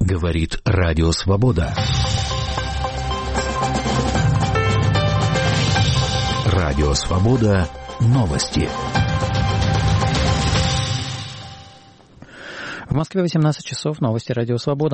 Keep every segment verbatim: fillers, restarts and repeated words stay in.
Говорит Радио Свобода. Радио Свобода. Новости. В Москве восемнадцать часов. Новости Радио Свобода.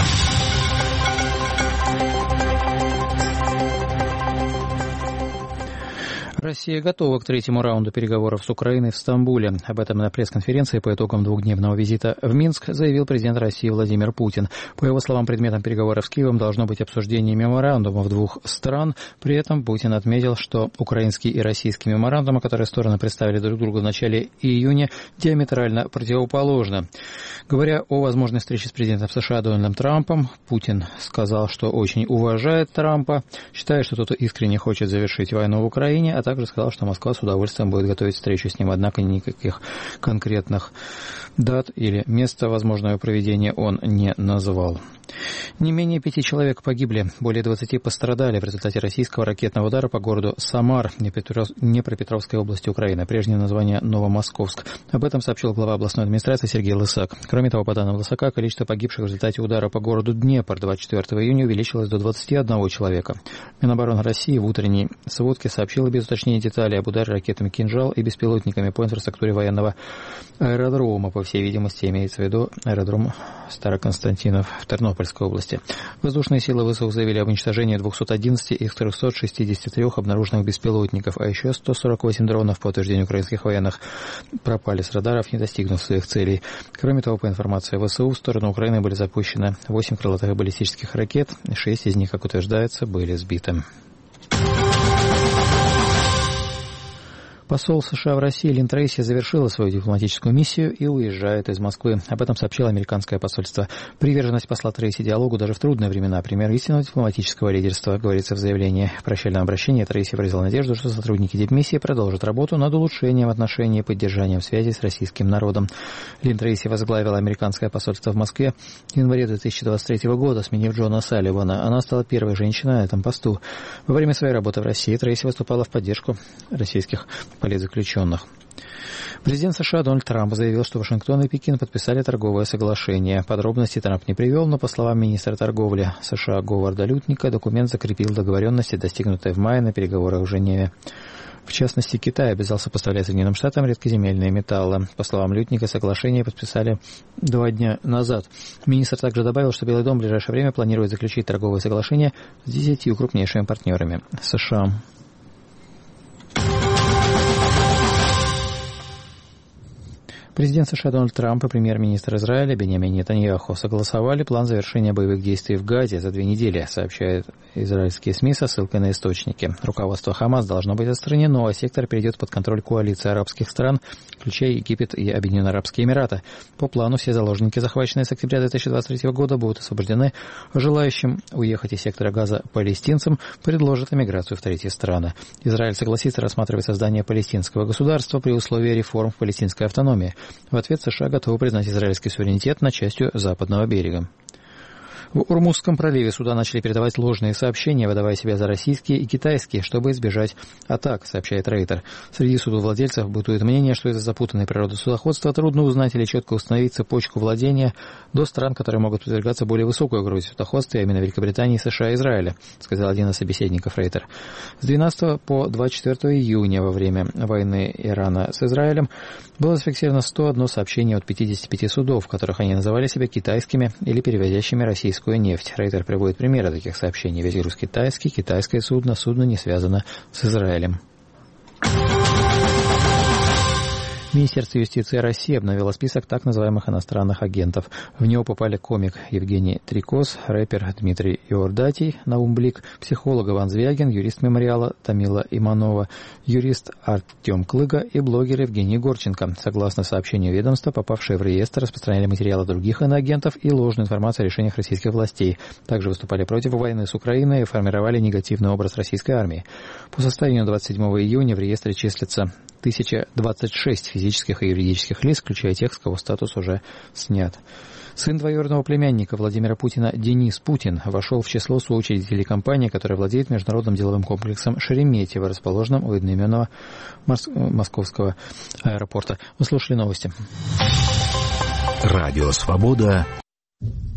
Россия готова к третьему раунду переговоров с Украиной в Стамбуле. Об этом на пресс-конференции по итогам двухдневного визита в Минск заявил президент России Владимир Путин. По его словам, предметом переговоров с Киевом должно быть обсуждение меморандумов двух стран. При этом Путин отметил, что украинский и российский меморандумы, которые стороны представили друг другу в начале июня, диаметрально противоположны. Говоря о возможной встрече с президентом США Дональдом Трампом, Путин сказал, что очень уважает Трампа, считая, что тот искренне хочет завершить войну в Украине, а также сказал, что Москва с удовольствием будет готовить встречу с ним, однако никаких конкретных дат или места возможного проведения он не назвал. Не менее пяти человек погибли, более двадцати пострадали в результате российского ракетного удара по городу Самар, Днепропетровской области Украины, прежнее название Новомосковск. Об этом сообщил глава областной администрации Сергей Лысак. Кроме того, по данным Лысака, количество погибших в результате удара по городу Днепр двадцать четвёртого июня увеличилось до двадцати одного человека. Минобороны России в утренней сводке сообщила без уточнения деталей об ударе ракетами «Кинжал» и беспилотниками по инфраструктуре военного аэродрома. По всей видимости, имеется в виду аэродром Староконстантинов в Тернопольской области. Воздушные силы ВСУ заявили об уничтожении двухсот одиннадцати из трехсот шестидесяти трёх обнаруженных беспилотников, а еще сто сорок восемь дронов, по утверждению украинских военных, пропали с радаров, не достигнув своих целей. Кроме того, по информации ВСУ, в сторону Украины были запущены восемь крылатых баллистических ракет, шесть из них, как утверждается, были сбиты. Посол США в России Лин Трейси завершила свою дипломатическую миссию и уезжает из Москвы. Об этом сообщило американское посольство. Приверженность посла Трейси диалогу даже в трудные времена — пример истинного дипломатического лидерства, говорится в заявлении. В прощальном обращении Трейси выразила надежду, что сотрудники дипмиссии продолжат работу над улучшением отношений и поддержанием связи с российским народом. Лин Трейси возглавила американское посольство в Москве в январе две тысячи двадцать третьего года, сменив Джона Салливана. Она стала первой женщиной на этом посту. Во время своей работы в России Трейси выступала в поддержку российских политзаключенных. Президент США Дональд Трамп заявил, что Вашингтон и Пекин подписали торговое соглашение. Подробности Трамп не привел, но, по словам министра торговли США Говарда Лютника, документ закрепил договоренности, достигнутые в мае на переговорах в Женеве. В частности, Китай обязался поставлять Соединенным Штатам редкоземельные металлы. По словам Лютника, соглашение подписали два дня назад. Министр также добавил, что Белый дом в ближайшее время планирует заключить торговое соглашение с десятью крупнейшими партнерами США. Президент США Дональд Трамп и премьер-министр Израиля Биньямин Нетаньяху согласовали план завершения боевых действий в Газе за две недели, сообщают израильские СМИ со ссылкой на источники. Руководство Хамас должно быть отстранено, а сектор перейдет под контроль коалиции арабских стран, включая Египет и Объединенные Арабские Эмираты. По плану все заложники, захваченные с октября две тысячи двадцать третьего года, будут освобождены, а желающим уехать из сектора Газа палестинцам предложат эмиграцию в третьи страны. Израиль согласится рассматривать создание палестинского государства при условии реформ в палестинской автономии. В ответ США готовы признать израильский суверенитет над частью западного берега. В Ормузском проливе суда начали передавать ложные сообщения, выдавая себя за российские и китайские, чтобы избежать атак, сообщает Рейтер. Среди судовладельцев бытует мнение, что из-за запутанной природы судоходства трудно узнать или четко установить цепочку владения до стран, которые могут подвергаться более высокой угрозе судоходства, а именно Великобритании, США и Израиля, сказал один из собеседников Рейтер. С двенадцатого по двадцать четвёртого июня во время войны Ирана с Израилем было зафиксировано сто одно сообщение от пятидесяти пяти судов, в которых они называли себя китайскими или перевозящими российскую нефть. Рейтер приводит примеры таких сообщений. Весь груз китайский, китайское судно, судно не связано с Израилем. Министерство юстиции России обновило список так называемых иностранных агентов. В него попали комик Евгений Трикос, рэпер Дмитрий Иордатий, Наум Блик, психолог Иван Звягин, юрист мемориала Тамила Иманова, юрист Артем Клыга и блогер Евгений Горченко. Согласно сообщению ведомства, попавшие в реестр распространяли материалы других иноагентов и ложную информацию о решениях российских властей. Также выступали против войны с Украиной и формировали негативный образ российской армии. По состоянию двадцать седьмого июня в реестре числится тысяча двадцать шесть физических и юридических лиц, включая тех, с кого статус уже снят. Сын двоюродного племянника Владимира Путина Денис Путин вошел в число соучредителей компании, которая владеет международным деловым комплексом «Шереметьево», расположенным у одноименного московского аэропорта. Вы слушали новости. Радио «Свобода».